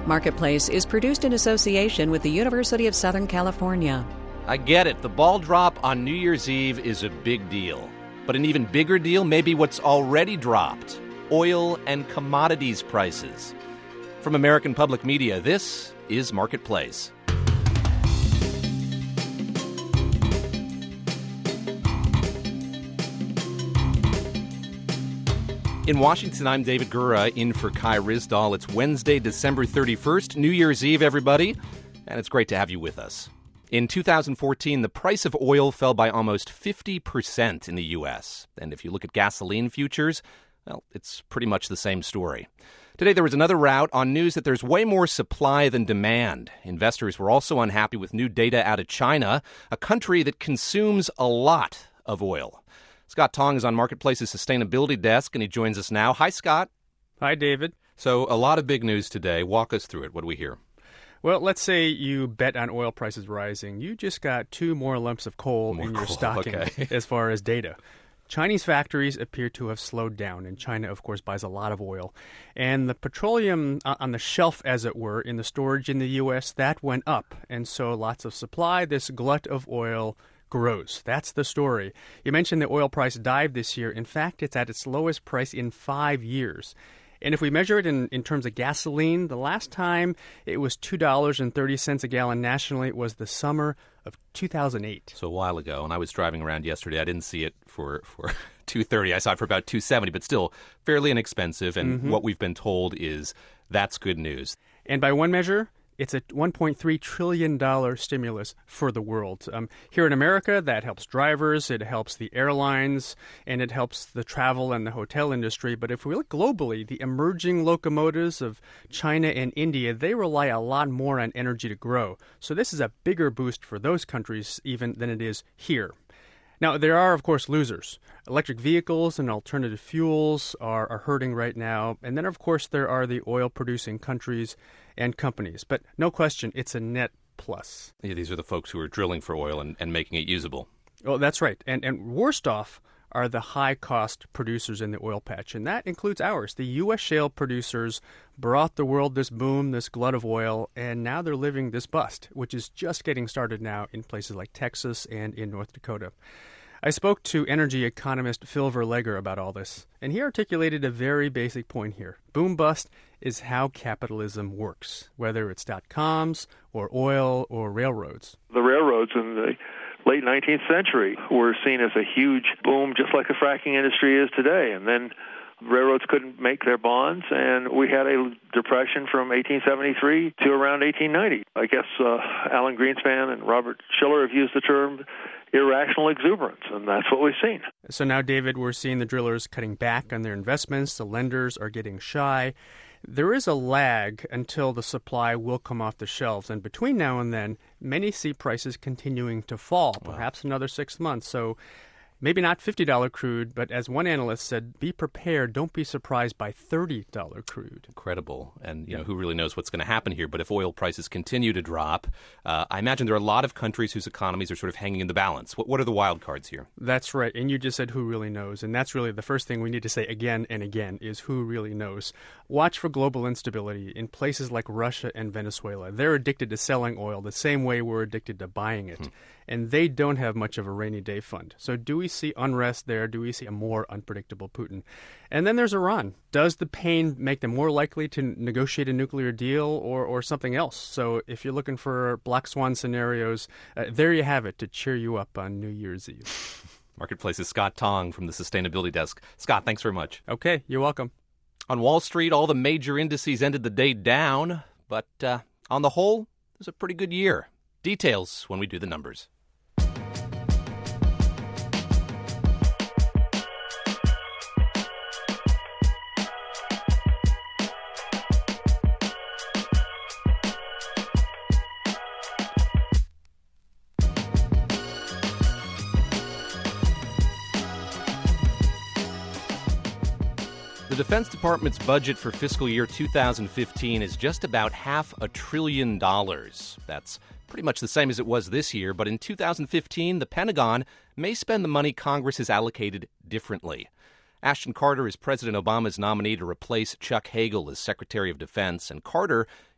Marketplace is produced in association with the University of Southern California. I get it. The ball drop on New Year's Eve is a big deal. But an even bigger deal may be what's already dropped: oil and commodities prices. From American Public Media, this is Marketplace. In Washington, I'm David Gura, in for Kai Ryssdal. It's Wednesday, December 31st, New Year's Eve, everybody, and it's great to have you with us. In 2014, the price of oil fell by almost 50% in the U.S., and if you look at gasoline futures, well, it's pretty much the same story. Today, there was another rout on news that there's way more supply than demand. Investors were also unhappy with new data out of China, a country that consumes a lot of oil. Scott Tong is on Marketplace's sustainability desk, and he joins us now. Hi, Scott. Hi, David. So a lot of big news today. Walk us through it. What do we hear? Well, let's say you bet on oil prices rising. You just got 2 more lumps of coal in your stocking as far as data. Chinese factories appear to have slowed down, and China, of course, buys a lot of oil. And the petroleum on the shelf, as it were, in the storage in the U.S., that went up. And so lots of supply, this glut of oil grows. That's the story. You mentioned the oil price dived this year. In fact, it's at its lowest price in 5 years. And if we measure it in terms of gasoline, the last time it was $2.30 a gallon nationally, it was the summer of 2008. So a while ago, and I was driving around yesterday. I didn't see it for $2.30. I saw it for about $2.70, but still fairly inexpensive. And what we've been told is that's good news. And by one measure, it's a $1.3 trillion stimulus for the world. Here in America, that helps drivers, it helps the airlines, and it helps the travel and the hotel industry. But if we look globally, the emerging locomotives of China and India, they rely a lot more on energy to grow. So this is a bigger boost for those countries even than it is here. Now, there are, of course, losers. Electric vehicles and alternative fuels are hurting right now. And then, of course, there are the oil-producing countries and companies. But no question, it's a net plus. Yeah, these are the folks who are drilling for oil and making it usable. Oh, that's right. And worst off are the high-cost producers in the oil patch, and that includes ours. The U.S. shale producers brought the world this boom, this glut of oil, and now they're living this bust, which is just getting started now in places like Texas and in North Dakota. I spoke to energy economist Phil Verleger about all this, and he articulated a very basic point here. Boom-bust is how capitalism works, whether it's .coms or oil or railroads. The railroads in the late 19th century were seen as a huge boom, just like the fracking industry is today. And then railroads couldn't make their bonds, and we had a depression from 1873 to around 1890. I guess Alan Greenspan and Robert Schiller have used the term irrational exuberance, and that's what we've seen. So now, David, we're seeing the drillers cutting back on their investments. The lenders are getting shy. There is a lag until the supply will come off the shelves, and between now and then, many see prices continuing to fall, perhaps another 6 months. So maybe not $50 crude, but as one analyst said, be prepared. Don't be surprised by $30 crude. Incredible. And, who really knows what's going to happen here? But if oil prices continue to drop, I imagine there are a lot of countries whose economies are sort of hanging in the balance. What are the wild cards here? That's right. And you just said who really knows. And that's really the first thing we need to say again and again is who really knows. Watch for global instability in places like Russia and Venezuela. They're addicted to selling oil the same way we're addicted to buying it. And they don't have much of a rainy day fund. So do we see unrest there? Do we see a more unpredictable Putin? And then there's Iran. Does the pain make them more likely to negotiate a nuclear deal or something else? So if you're looking for black swan scenarios, there you have it to cheer you up on New Year's Eve. Marketplace's Scott Tong from the Sustainability Desk. Scott, thanks very much. Okay, you're welcome. On Wall Street, all the major indices ended the day down, but on the whole, it was a pretty good year. Details when we do the numbers. The Defense Department's budget for fiscal year 2015 is just about $500 billion. That's pretty much the same as it was this year, but in 2015, the Pentagon may spend the money Congress has allocated differently. Ashton Carter is President Obama's nominee to replace Chuck Hagel as Secretary of Defense, and Carter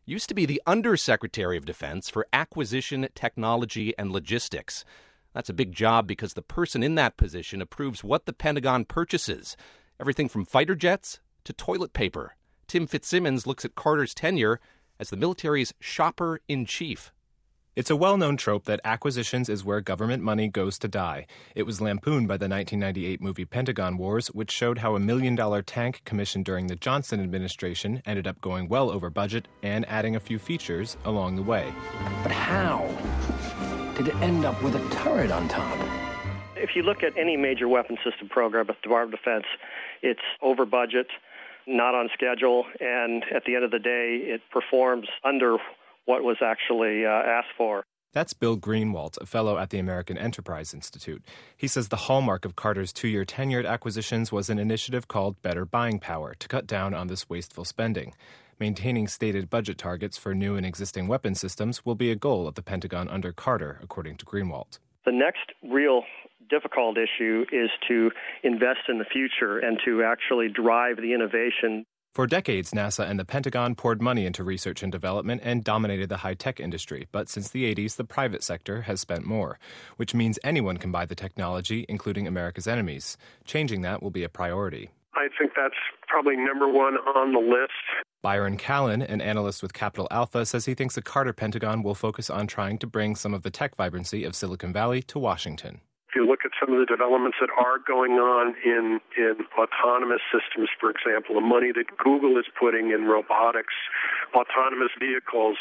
used to be the Undersecretary of Defense for Acquisition, Technology, and Logistics. That's a big job because the person in that position approves what the Pentagon purchases, everything from fighter jets to toilet paper. Tim Fitzsimmons looks at Carter's tenure as the military's shopper-in-chief. It's a well-known trope that acquisitions is where government money goes to die. It was lampooned by the 1998 movie Pentagon Wars, which showed how $1 million tank commissioned during the Johnson administration ended up going well over budget and adding a few features along the way. But how did it end up with a turret on top? If you look at any major weapon system program at the Department of Defense, it's over budget, not on schedule, and at the end of the day, it performs under what was actually asked for. That's Bill Greenwalt, a fellow at the American Enterprise Institute. He says the hallmark of Carter's 2-year tenure at acquisitions was an initiative called Better Buying Power to cut down on this wasteful spending. Maintaining stated budget targets for new and existing weapon systems will be a goal of the Pentagon under Carter, according to Greenwalt. The next real difficult issue is to invest in the future and to actually drive the innovation. For decades, NASA and the Pentagon poured money into research and development and dominated the high-tech industry. But since the 80s, the private sector has spent more, which means anyone can buy the technology, including America's enemies. Changing that will be a priority. I think that's probably number one on the list. Byron Callan, an analyst with Capital Alpha, says he thinks the Carter Pentagon will focus on trying to bring some of the tech vibrancy of Silicon Valley to Washington. If you look at some of the developments that are going on in autonomous systems, for example, the money that Google is putting in robotics, autonomous vehicles,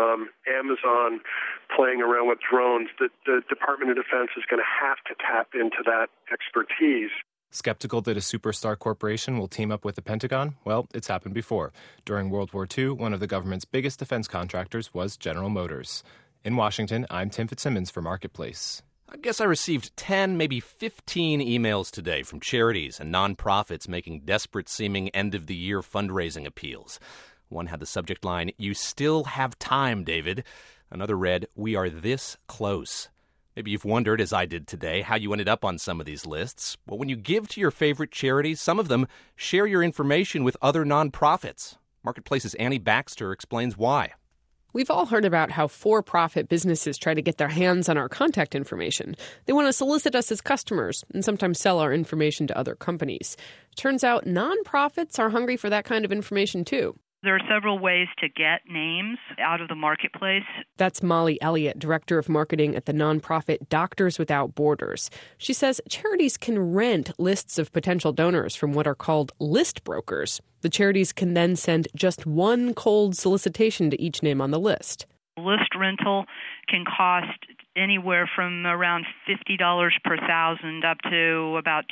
Amazon playing around with drones, the Department of Defense is going to have to tap into that expertise. Skeptical that a superstar corporation will team up with the Pentagon? Well, it's happened before. During World War II, one of the government's biggest defense contractors was General Motors. In Washington, I'm Tim Fitzsimmons for Marketplace. I guess I received 10, maybe 15 emails today from charities and nonprofits making desperate-seeming end-of-the-year fundraising appeals. One had the subject line, "You still have time, David." Another read, "We are this close." Maybe you've wondered, as I did today, how you ended up on some of these lists. Well, when you give to your favorite charities, some of them share your information with other nonprofits. Marketplace's Annie Baxter explains why. We've all heard about how for-profit businesses try to get their hands on our contact information. They want to solicit us as customers and sometimes sell our information to other companies. Turns out nonprofits are hungry for that kind of information, too. There are several ways to get names out of the marketplace. That's Molly Elliott, Director of Marketing at the nonprofit Doctors Without Borders. She says charities can rent lists of potential donors from what are called list brokers. The charities can then send just one cold solicitation to each name on the list. List rental can cost anywhere from around $50 per thousand up to about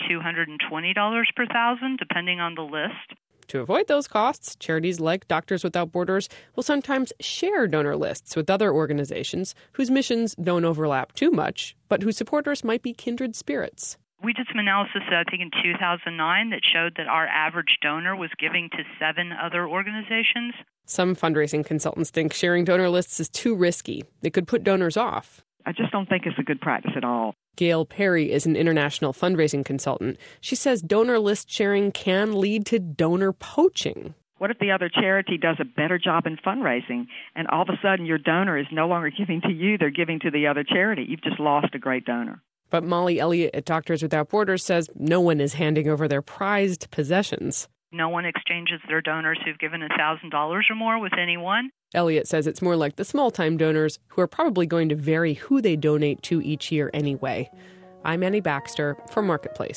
$220 per thousand, depending on the list. To avoid those costs, charities like Doctors Without Borders will sometimes share donor lists with other organizations whose missions don't overlap too much, but whose supporters might be kindred spirits. We did some analysis, I think, in 2009 that showed that our average donor was giving to 7 other organizations. Some fundraising consultants think sharing donor lists is too risky. It could put donors off. I just don't think it's a good practice at all. Gail Perry is an international fundraising consultant. She says donor list sharing can lead to donor poaching. What if the other charity does a better job in fundraising, and all of a sudden your donor is no longer giving to you, they're giving to the other charity? You've just lost a great donor. But Molly Elliott at Doctors Without Borders says no one is handing over their prized possessions. No one exchanges their donors who've given $1,000 or more with anyone. Elliott says it's more like the small-time donors who are probably going to vary who they donate to each year anyway. I'm Annie Baxter for Marketplace.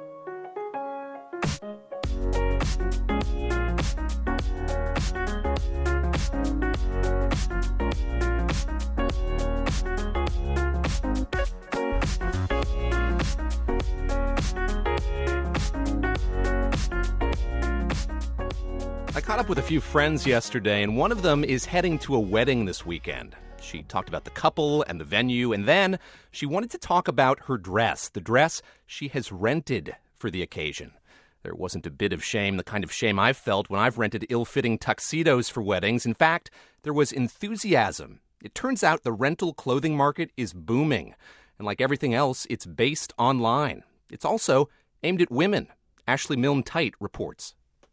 I caught up with a few friends yesterday, and one of them is heading to a wedding this weekend. She talked about the couple and the venue, and then she wanted to talk about her dress, the dress she has rented for the occasion. There wasn't a bit of shame, the kind of shame I've felt when I've rented ill-fitting tuxedos for weddings. In fact, there was enthusiasm. It turns out the rental clothing market is booming, and like everything else, it's based online. It's also aimed at women. Ashley Milne-Tite reports.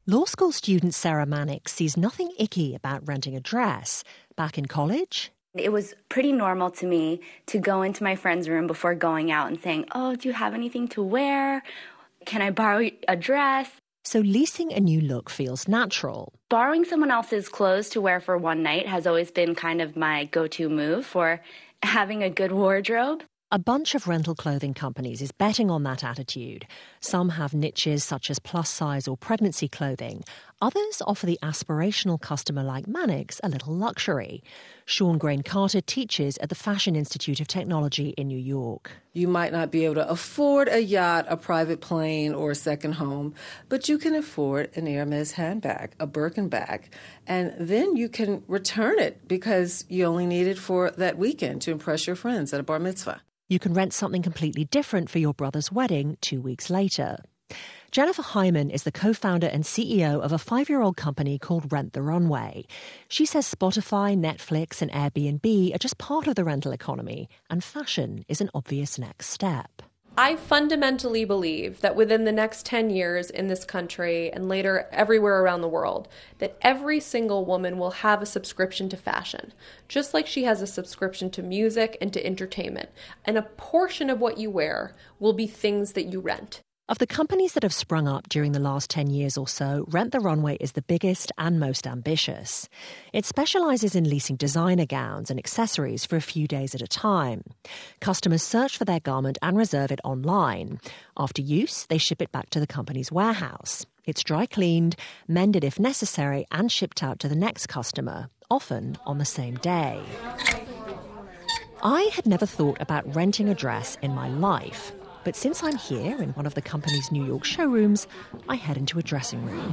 Law school student Sarah Mannix sees nothing icky about renting a dress. Back in college, it was pretty normal to me to go into my friend's room before going out and saying, "Oh, do you have anything to wear? Can I borrow a dress?" So leasing a new look feels natural. Borrowing someone else's clothes to wear for one night has always been kind of my go-to move for having a good wardrobe. A bunch of rental clothing companies is betting on that attitude. Some have niches such as plus-size or pregnancy clothing. Others offer the aspirational customer like Mannix a little luxury. Sean Grain-Carter teaches at the Fashion Institute of Technology in New York. You might not be able to afford a yacht, a private plane, or a second home, but you can afford an Hermes handbag, a Birkin bag, and then you can return it because you only need it for that weekend to impress your friends at a bar mitzvah. You can rent something completely different for your brother's wedding 2 weeks later. Jennifer Hyman is the co-founder and CEO of a 5-year-old company called Rent the Runway. She says Spotify, Netflix and Airbnb are just part of the rental economy, and fashion is an obvious next step. I fundamentally believe that within the next 10 years in this country and later everywhere around the world, that every single woman will have a subscription to fashion, just like she has a subscription to music and to entertainment. And a portion of what you wear will be things that you rent. Of the companies that have sprung up during the last 10 years or so, Rent the Runway is the biggest and most ambitious. It specializes in leasing designer gowns and accessories for a few days at a time. Customers search for their garment and reserve it online. After use, they ship it back to the company's warehouse. It's dry cleaned, mended if necessary, and shipped out to the next customer, often on the same day. I had never thought about renting a dress in my life. But since I'm here in one of the company's New York showrooms, I head into a dressing room.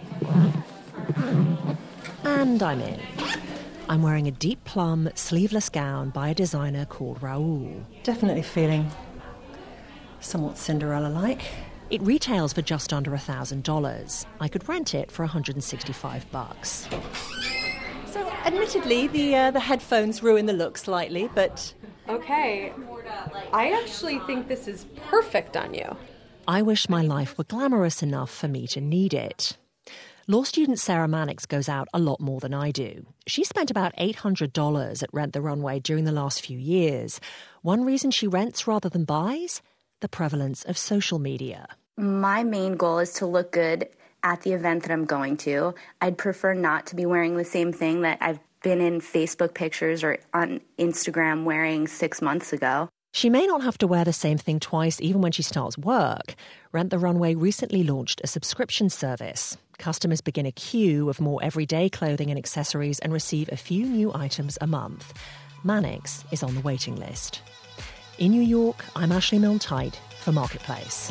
And I'm in. I'm wearing a deep plum, sleeveless gown by a designer called Raoul. Definitely feeling somewhat Cinderella-like. It retails for just under $1,000. I could rent it for $165. So, admittedly, the headphones ruin the look slightly, but... Okay, I actually think this is perfect on you. I wish my life were glamorous enough for me to need it. Law student Sarah Mannix goes out a lot more than I do. She spent about $800 at Rent the Runway during the last few years. One reason she rents rather than buys? The prevalence of social media. My main goal is to look good at the event that I'm going to. I'd prefer not to be wearing the same thing that I've been in Facebook pictures or on Instagram wearing 6 months ago. She may not have to wear the same thing twice even when she starts work. Rent the Runway recently launched a subscription service. Customers begin a queue of more everyday clothing and accessories and receive a few new items a month. Mannix is on the waiting list. In New York, I'm Ashley Milne-Tyte for Marketplace.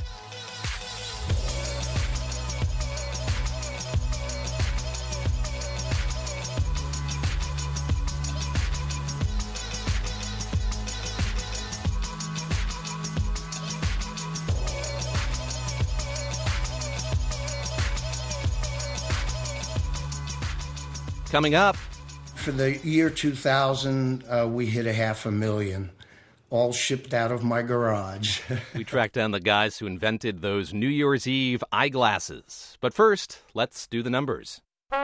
Coming up. For the year 2000, we hit 500,000, all shipped out of my garage. We tracked down the guys who invented those New Year's Eve eyeglasses. But first, let's do the numbers.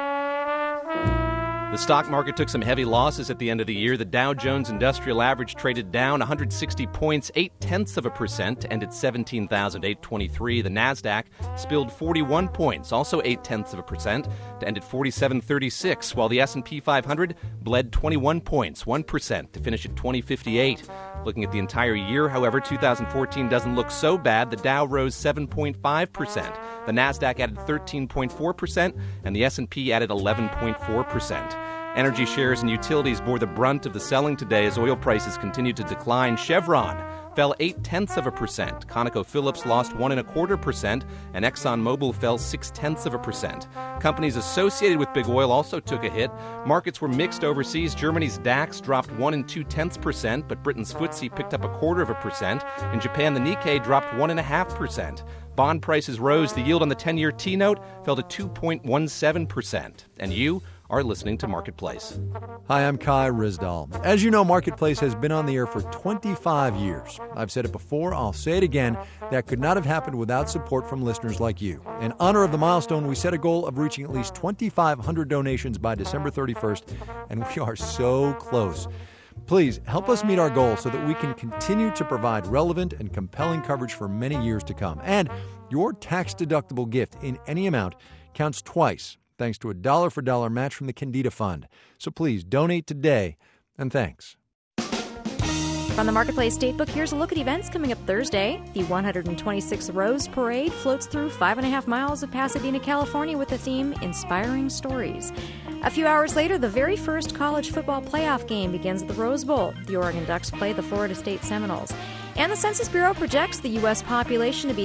The stock market took some heavy losses at the end of the year. The Dow Jones Industrial Average traded down 160 points, 0.8%, to end at 17,823. The Nasdaq spilled 41 points, also 0.8%, to end at 4736, while the S&P 500 bled 21 points, 1%, to finish at 2058. Looking at the entire year, however, 2014 doesn't look so bad. The Dow rose 7.5%. The Nasdaq added 13.4%, and the S&P added 11.4%. Energy shares and utilities bore the brunt of the selling today as oil prices continued to decline. Chevron fell 0.8%. ConocoPhillips lost 1.25%, and ExxonMobil fell 0.6%. Companies associated with big oil also took a hit. Markets were mixed overseas. Germany's DAX dropped 1.2%, but Britain's FTSE picked up 0.25%. In Japan, the Nikkei dropped 1.5%. Bond prices rose. The yield on the 10-year T-note fell to 2.17%. And you? are listening to Marketplace. Hi, I'm Kai Ryssdal. As you know, Marketplace has been on the air for 25 years. I've said it before, I'll say it again. That could not have happened without support from listeners like you. In honor of the milestone, we set a goal of reaching at least 2,500 donations by December 31st, and we are so close. Please help us meet our goal so that we can continue to provide relevant and compelling coverage for many years to come. And your tax-deductible gift in any amount counts twice, thanks to a dollar-for-dollar match from the Candida Fund. So please donate today, and thanks. From the Marketplace Datebook, here's a look at events coming up Thursday. The 126th Rose Parade floats through 5.5 miles of Pasadena, California with the theme Inspiring Stories. A few hours later, the very first college football playoff game begins at the Rose Bowl. The Oregon Ducks play the Florida State Seminoles. And the Census Bureau projects the U.S. population to be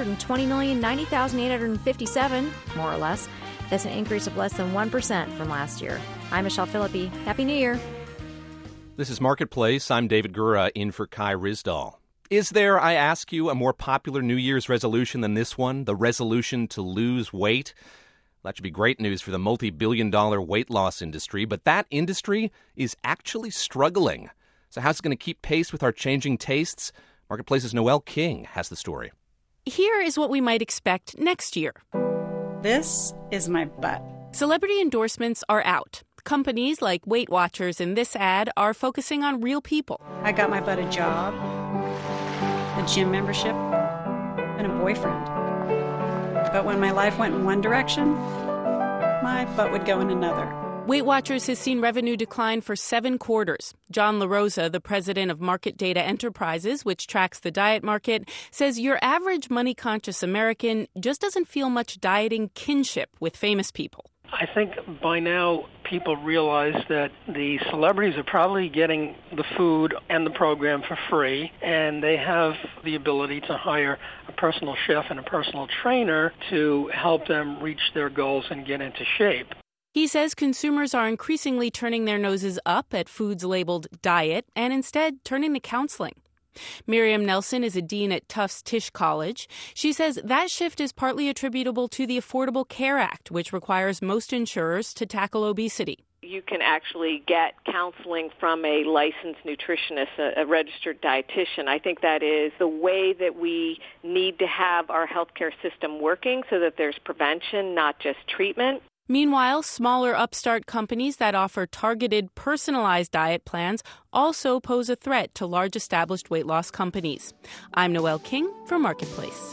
320,090,857, more or less. That's an increase of less than 1% from last year. I'm Michelle Philippi. Happy New Year. This is Marketplace. I'm David Gura in for Kai Ryssdal. Is there, I ask you, a more popular New Year's resolution than this one? The resolution to lose weight? That should be great news for the multi-billion-dollar weight loss industry, but that industry is actually struggling. So how's it going to keep pace with our changing tastes? Marketplace's Noelle King has the story. Here is what we might expect next year. This is my butt. Celebrity endorsements are out. Companies like Weight Watchers in this ad are focusing on real people. I got my butt a job, a gym membership, and a boyfriend. But when my life went in one direction, my butt would go in another. Weight Watchers has seen revenue decline for 7 quarters. John LaRosa, the president of Market Data Enterprises, which tracks the diet market, says your average money-conscious American just doesn't feel much dieting kinship with famous people. I think by now people realize that the celebrities are probably getting the food and the program for free, and they have the ability to hire a personal chef and a personal trainer to help them reach their goals and get into shape. He says consumers are increasingly turning their noses up at foods labeled diet and instead turning to counseling. Miriam Nelson is a dean at Tufts Tisch College. She says that shift is partly attributable to the Affordable Care Act, which requires most insurers to tackle obesity. You can actually get counseling from a licensed nutritionist, a registered dietitian. I think that is the way that we need to have our healthcare system working so that there's prevention, not just treatment. Meanwhile, smaller upstart companies that offer targeted, personalized diet plans also pose a threat to large established weight loss companies. I'm Noelle King for Marketplace.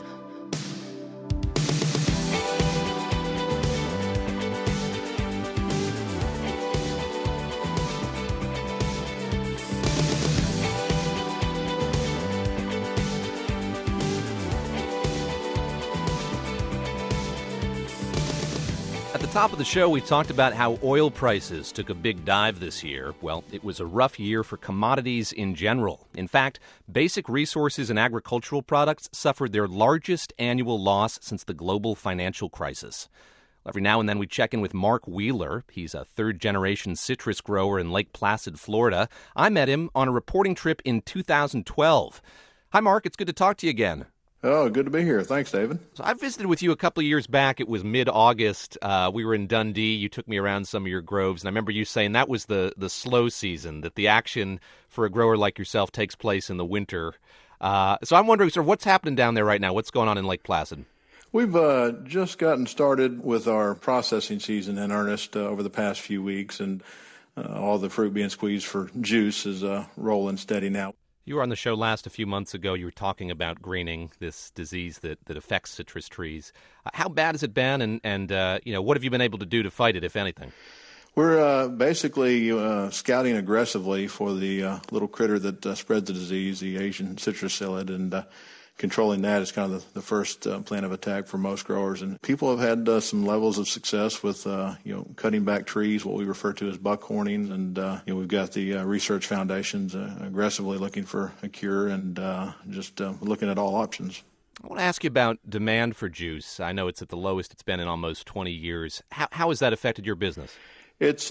At the top of the show, we talked about how oil prices took a big dive this year. Well, it was a rough year for commodities in general. In fact, basic resources and agricultural products suffered their largest annual loss since the global financial crisis. Every now and then we check in with Mark Wheeler. He's a third-generation citrus grower in Lake Placid, Florida. I met him on a reporting trip in 2012. Hi, Mark. It's good to talk to you again. Oh, good to be here. Thanks, David. So I visited with you a couple of years back. It was mid-August. We were in Dundee. You took me around some of your groves, and I remember you saying that was the slow season, that the action for a grower like yourself takes place in the winter. So I'm wondering, sort of, what's happening down there right now? What's going on in Lake Placid? We've just gotten started with our processing season in earnest over the past few weeks, and all the fruit being squeezed for juice is rolling steady now. You were on the show a few months ago. You were talking about greening, this disease that affects citrus trees. How bad has it been, and what have you been able to do to fight it, if anything? We're basically scouting aggressively for the little critter that spreads the disease, the Asian citrus psyllid, and controlling that is kind of the first plan of attack for most growers. And people have had some levels of success with cutting back trees, what we refer to as buckhorning, and we've got the research foundations aggressively looking for a cure and just looking at all options. I want to ask you about demand for juice. I know it's at the lowest it's been in almost 20 years. How has that affected your business? It's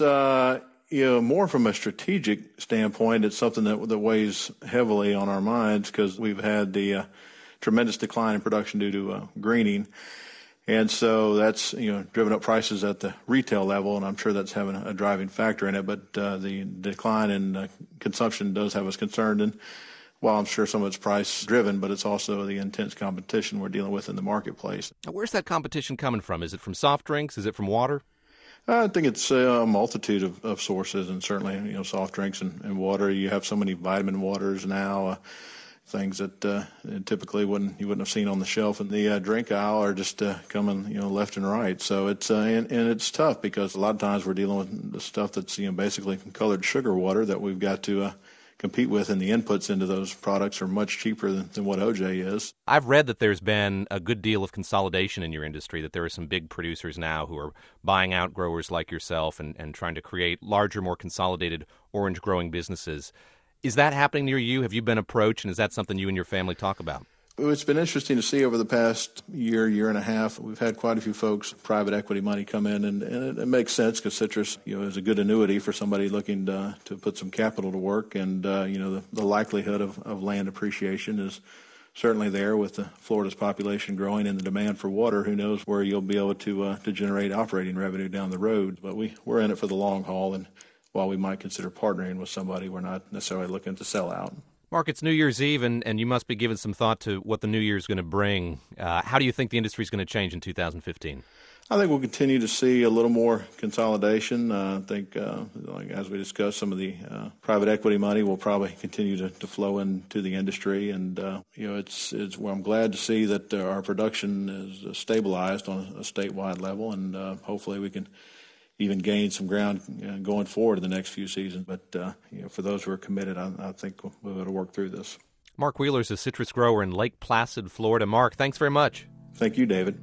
more from a strategic standpoint. It's something that weighs heavily on our minds because we've had the tremendous decline in production due to greening. And so that's, driven up prices at the retail level, and I'm sure that's having a driving factor in it. But the decline in consumption does have us concerned. And while I'm sure some of it's price driven, but it's also the intense competition we're dealing with in the marketplace. Where's that competition coming from? Is it from soft drinks? Is it from water? I think it's a multitude of sources, and certainly, soft drinks and water. You have so many vitamin waters now. Things that typically you wouldn't have seen on the shelf in the drink aisle are just coming left and right. So it's and it's tough because a lot of times we're dealing with the stuff that's basically colored sugar water that we've got to compete with, and the inputs into those products are much cheaper than what OJ is. I've read that there's been a good deal of consolidation in your industry, that there are some big producers now who are buying out growers like yourself and trying to create larger, more consolidated orange growing businesses. Is that happening near you? Have you been approached, and is that something you and your family talk about? It's been interesting to see over the past year and a half. We've had quite a few folks, private equity money, come in, and it makes sense because citrus, is a good annuity for somebody looking to put some capital to work. And the likelihood of land appreciation is certainly there with the Florida's population growing and the demand for water. Who knows where you'll be able to generate operating revenue down the road? But we're in it for the long haul, and while we might consider partnering with somebody, we're not necessarily looking to sell out. Mark, it's New Year's Eve, and you must be giving some thought to what the new year is going to bring. How do you think the industry is going to change in 2015? I think we'll continue to see a little more consolidation. I think, as we discussed, some of the private equity money will probably continue to flow into the industry. And, I'm glad to see that our production is stabilized on a statewide level, and hopefully we can even gain some ground going forward in the next few seasons. But, for those who are committed, I think we'll be able to work through this. Mark Wheeler is a citrus grower in Lake Placid, Florida. Mark, thanks very much. Thank you, David.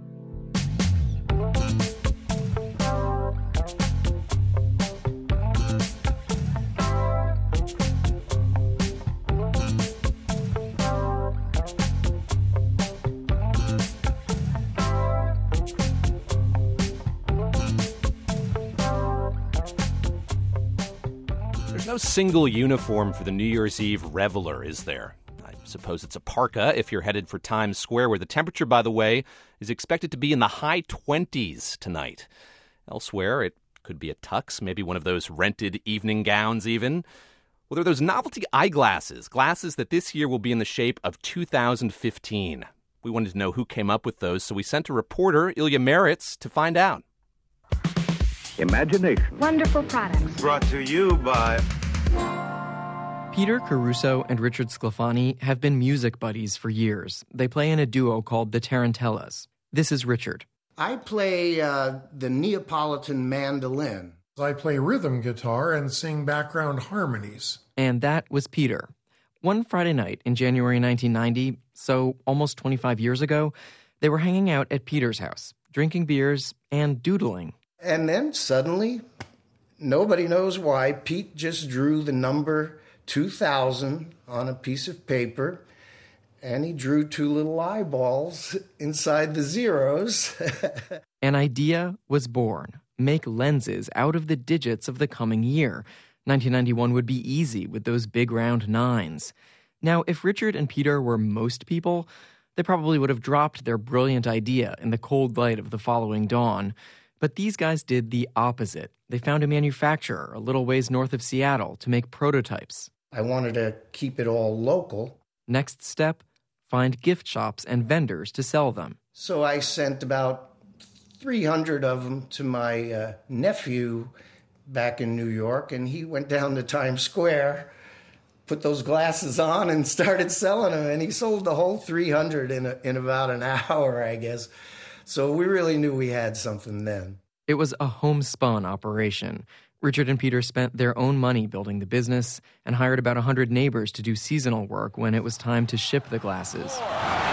No single uniform for the New Year's Eve reveler, is there? I suppose it's a parka if you're headed for Times Square, where the temperature, by the way, is expected to be in the high 20s tonight. Elsewhere, it could be a tux, maybe one of those rented evening gowns even. Well, there are those novelty eyeglasses, glasses that this year will be in the shape of 2015. We wanted to know who came up with those, so we sent a reporter, Ilya Meritz, to find out. Imagination. Wonderful products. Brought to you by... Peter Caruso and Richard Sclafani have been music buddies for years. They play in a duo called the Tarantellas. This is Richard. I play the Neapolitan mandolin. I play rhythm guitar and sing background harmonies. And that was Peter. One Friday night in January 1990, so almost 25 years ago, they were hanging out at Peter's house, drinking beers and doodling. And then suddenly, nobody knows why, Pete just drew the number 2000 on a piece of paper, and he drew two little eyeballs inside the zeros. An idea was born. Make lenses out of the digits of the coming year. 1991 would be easy with those big round nines. Now, if Richard and Peter were most people, they probably would have dropped their brilliant idea in the cold light of the following dawn. But these guys did the opposite. They found a manufacturer a little ways north of Seattle to make prototypes. I wanted to keep it all local. Next step, find gift shops and vendors to sell them. So I sent about 300 of them to my nephew back in New York, and he went down to Times Square, put those glasses on, and started selling them. And he sold the whole 300 in about an hour, I guess. So we really knew we had something then. It was a homespun operation. Richard and Peter spent their own money building the business and hired about 100 neighbors to do seasonal work when it was time to ship the glasses. 3, 2, 1,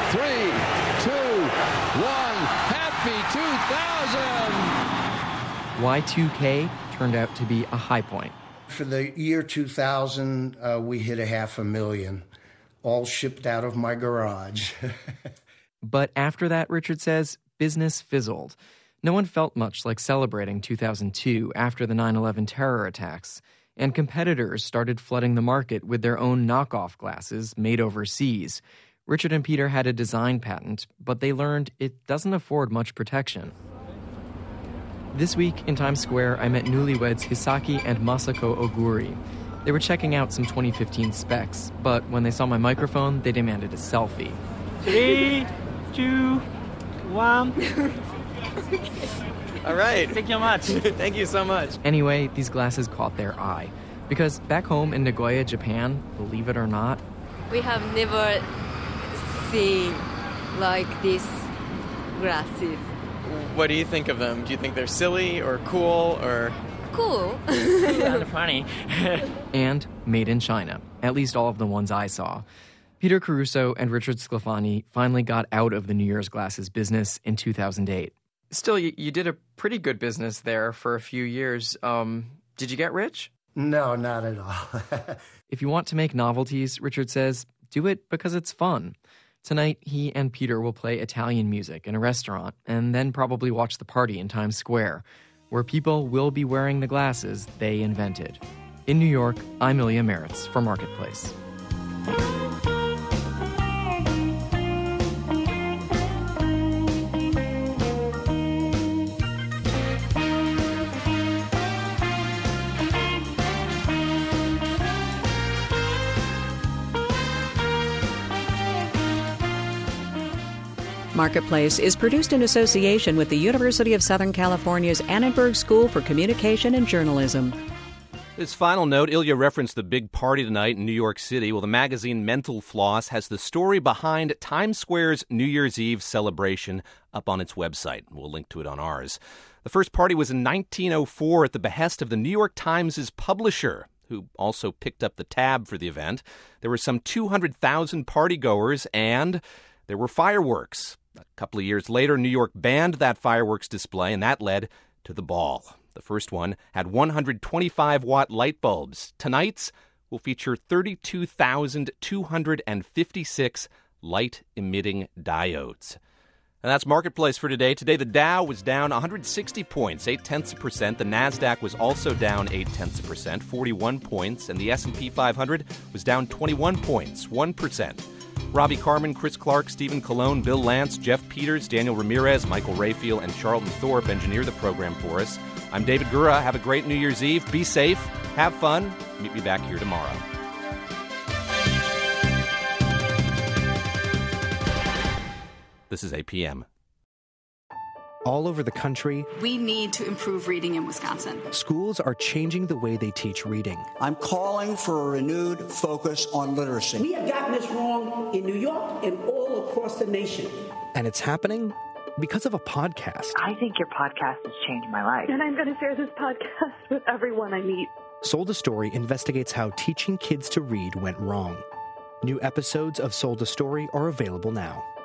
happy 2000! 2000! Y2K turned out to be a high point. For the year 2000, we hit 500,000, all shipped out of my garage. But after that, Richard says, business fizzled. No one felt much like celebrating 2002 after the 9/11 terror attacks, and competitors started flooding the market with their own knockoff glasses made overseas. Richard and Peter had a design patent, but they learned it doesn't afford much protection. This week in Times Square, I met newlyweds Hisaki and Masako Oguri. They were checking out some 2015 specs, but when they saw my microphone, they demanded a selfie. 3, 2, 1. All right. Thank you much. Thank you so much. Anyway, these glasses caught their eye. Because back home in Nagoya, Japan, believe it or not, we have never seen like these glasses. What do you think of them? Do you think they're silly or cool or... Cool. And funny. And made in China. At least all of the ones I saw. Peter Caruso and Richard Sclafani finally got out of the New Year's glasses business in 2008. Still, you did a pretty good business there for a few years. Did you get rich? No, not at all. If you want to make novelties, Richard says, do it because it's fun. Tonight, he and Peter will play Italian music in a restaurant and then probably watch the party in Times Square, where people will be wearing the glasses they invented. In New York, I'm Ilya Meritz for Marketplace. Marketplace is produced in association with the University of Southern California's Annenberg School for Communication and Journalism. This final note, Ilya referenced the big party tonight in New York City. Well, the magazine Mental Floss has the story behind Times Square's New Year's Eve celebration up on its website. We'll link to it on ours. The first party was in 1904 at the behest of the New York Times' publisher, who also picked up the tab for the event. There were some 200,000 partygoers, and there were fireworks. A couple of years later, New York banned that fireworks display, and that led to the ball. The first one had 125-watt light bulbs. Tonight's will feature 32,256 light-emitting diodes. And that's Marketplace for today. Today, the Dow was down 160 points, 0.8%. The NASDAQ was also down 0.8%, 41 points. And the S&P 500 was down 21 points, 1%. Robbie Carmen, Chris Clark, Stephen Colon, Bill Lance, Jeff Peters, Daniel Ramirez, Michael Rayfield, and Charlton Thorpe engineer the program for us. I'm David Gura. Have a great New Year's Eve. Be safe. Have fun. Meet me back here tomorrow. This is APM. All over the country, we need to improve reading in Wisconsin. Schools are changing the way they teach reading. I'm calling for a renewed focus on literacy. We have gotten this wrong in New York and all across the nation. And it's happening because of a podcast. I think your podcast has changed my life. And I'm going to share this podcast with everyone I meet. Sold a Story investigates how teaching kids to read went wrong. New episodes of Sold a Story are available now.